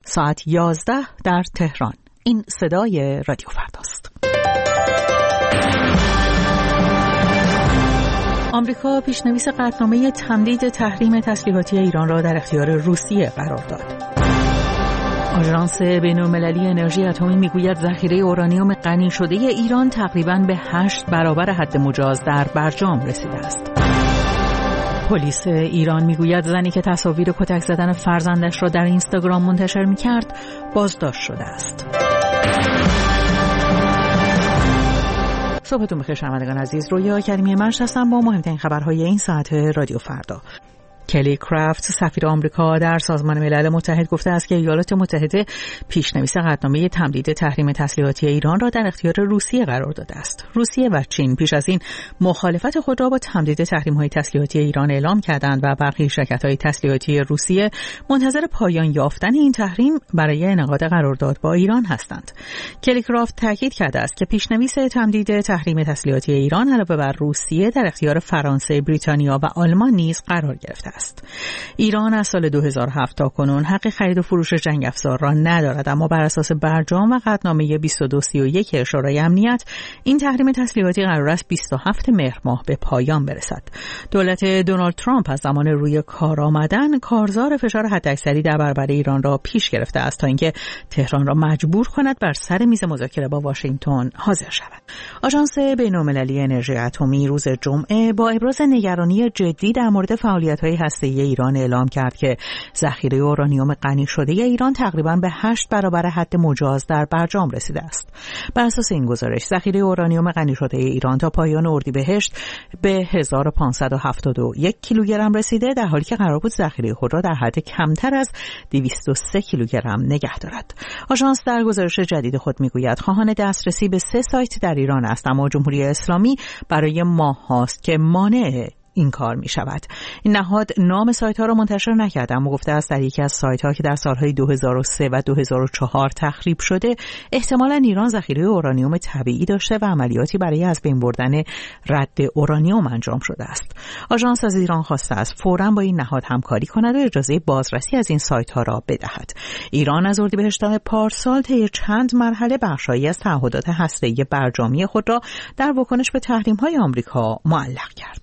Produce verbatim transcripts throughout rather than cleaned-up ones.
ساعت یازده در تهران. این صدای رادیو فرداست. آمریکا پیشنویس قطعنامه تمدید تحریم تسلیحاتی ایران را در اختیار روسیه قرار داد. آژانس بین‌المللی انرژی اتمی میگوید ذخیره اورانیوم غنی شده ایران تقریباً به هشت برابر حد مجاز در برجام رسیده است. پلیس ایران میگوید زنی که تصاویر کتک زدن فرزندش را در اینستاگرام منتشر میکرد بازداشت شده است. صبحتون بخیر شنوندگان عزیز، رویا کریمی منش هستم با مهمترین خبرهای این ساعت رادیو فردا. کلی کرافت سفیر آمریکا در سازمان ملل متحد گفته است که ایالات متحده پیشنویس قطعنامه تمدید تحریم تسلیحاتی ایران را در اختیار روسیه قرار داده است. روسیه و چین پیش از این مخالفت خود را با تمدید تحریم‌های تسلیحاتی ایران اعلام کردند و برخی شرکت‌های تسلیحاتی روسیه منتظر پایان یافتن این تحریم برای انعقاد قرارداد با ایران هستند. کلی کرافت تاکید کرده است که پیشنویس تمدید تحریم تسلیحاتی ایران علاوه بر روسیه در اختیار فرانسه، بریتانیا و آلمان نیز قرار گرفته است. ایران از سال دو هزار و هفت تا کنون حق خرید و فروش جنگ افزار را ندارد، اما بر اساس برجام و قطعنامه بیست و دو سی و یک شورای امنیت این تحریم تسلیحاتی قرار است بیست و هفتم مهر ماه به پایان برسد. دولت دونالد ترامپ از زمان روی کار آمدن کارزار فشار حداکثری در برابر ایران را پیش گرفته است تا اینکه تهران را مجبور کند بر سر میز مذاکره با واشنگتن حاضر شود. آژانس بین‌المللی انرژی اتمی روز جمعه با ابراز نگرانی جدی در مورد فعالیت‌های هسته‌ای ایران اعلام کرد که ذخیره اورانیوم غنی شده ایران تقریباً به هشت برابر حد مجاز در برجام رسیده است. بر اساس این گزارش ذخیره اورانیوم غنی شده ایران تا پایان اردیبهشت به هزار و پانصد و هفتاد و یک کیلوگرم رسیده، در حالی که قرار بود ذخیره خود را در حد کمتر از دویست و سه کیلوگرم نگه دارد. آژانس در گزارش جدید خود میگوید خواهان دسترسی به سه سایت در ایران است، اما جمهوری اسلامی برای ماه هاست که مانع این کار می شود. این نهاد نام سایت ها را منتشر نکرده، اما گفته است در یکی از سایت ها که در سالهای دو هزار و سه و دو هزار و چهار تخریب شده احتمالاً ایران ذخیره اورانیوم طبیعی داشته و عملیاتی برای از بین بردن رد اورانیوم انجام شده است. آژانس از ایران خواسته است فوراً با این نهاد همکاری کند و اجازه بازرسی از این سایت ها را بدهد. ایران از اردیبهشت ماه پارسال طی چند مرحله بخشایی از تعهدات هسته‌ای برجامی خود را در واکنش به تحریم های آمریکا معلق کرد.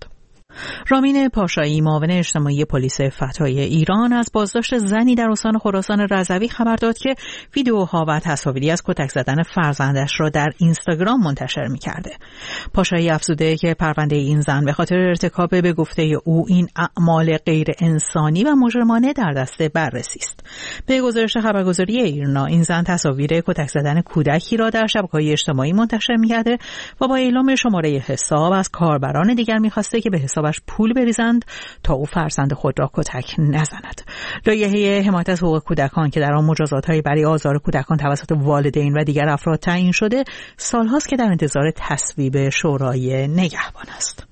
رامین پاشایی، معاون اجتماعی پلیس فتای ایران، از بازداشت زنی در استان خراسان رضوی خبر داد که ویدیوها و تصاویری از کتک زدن فرزندش را در اینستاگرام منتشر می‌کرده. پاشایی افزوده که پرونده این زن به خاطر ارتکاب به گفته او این اعمال غیر انسانی و مجرمانه در دست بررسی است. به گزارش خبرگزاری ایرنا این زن تصاویر کتک زدن کودکی را در شبکه‌های اجتماعی منتشر می‌کرده و با اعلام شماره حساب از کاربران دیگر می‌خواسته که به حساب پول بریزند تا او فرزند خود را کتک نزند. لایحه حمایت از حقوق کودکان که در آن مجازات‌های برای آزار کودکان توسط والدین و دیگر افراد تعیین شده، سال‌هاست که در انتظار تصویب شورای نگهبان است.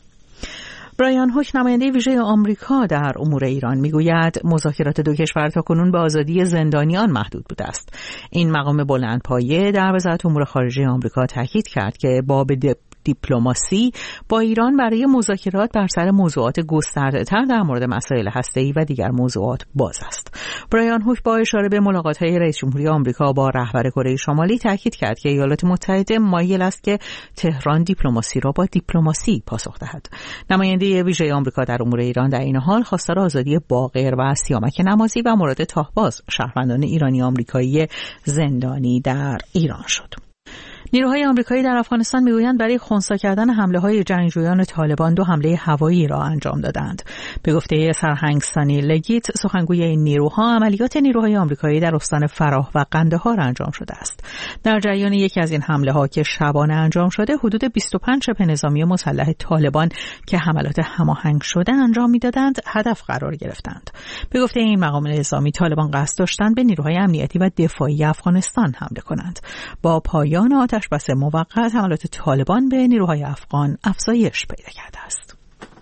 برایان هوک، نماینده ویژه آمریکا در امور ایران، میگوید مذاکرات دو کشور تاکنون به آزادی زندانیان محدود بوده است. این مقام بلندپایه در وزارت امور خارجه آمریکا تاکید کرد که باب دیپلماسی با ایران برای مذاکرات بر سر موضوعات گسترده‌تر در مورد مسائل هسته‌ای و دیگر موضوعات باز است. برایان هوک با اشاره به ملاقات‌های رئیس جمهوری آمریکا با رهبر کره شمالی تاکید کرد که ایالات متحده مایل است که تهران دیپلماسی را با دیپلماسی پاسخ دهد. نماینده ویژه آمریکا در امور ایران در این حال خواستار آزادی باقر و سیامک نمازی و مراد تاهباز شهروندان ایرانی آمریکایی زندانی در ایران شد. نیروهای آمریکایی در افغانستان میگویند برای خنثی کردن حمله‌های جنگجویان طالبان دو حمله هوایی را انجام دادند. به گفته سرهنگ سانی لگیت، سخنگوی این نیروها، عملیات نیروهای آمریکایی در استان فراه و قندهار انجام شده است. در جریان یکی از این حمله‌ها که شبانه انجام شده، حدود بیست و پنج شبه نظامی مسلح طالبان که حملات هماهنگ شده انجام میدادند هدف قرار گرفتند. به گفته این مقام نظامی، طالبان قصد داشتند به نیروهای امنیتی و دفاعی افغانستان حمله کنند. با پایان آتش بس موقت، حملات طالبان به نیروهای افغان افزایش پیدا کرده است.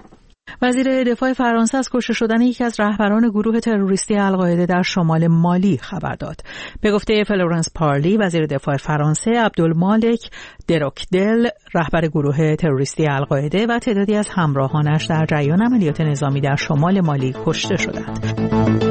وزیر دفاع فرانسه از کشته شدن یکی از رهبران گروه تروریستی القاعده در شمال مالی خبر داد. به گفته فلورنس پارلی، وزیر دفاع فرانسه، عبدالمالک دروکدل، رهبر گروه تروریستی القاعده و تعدادی از همراهانش در جریان عملیات نظامی در شمال مالی کشته شدند.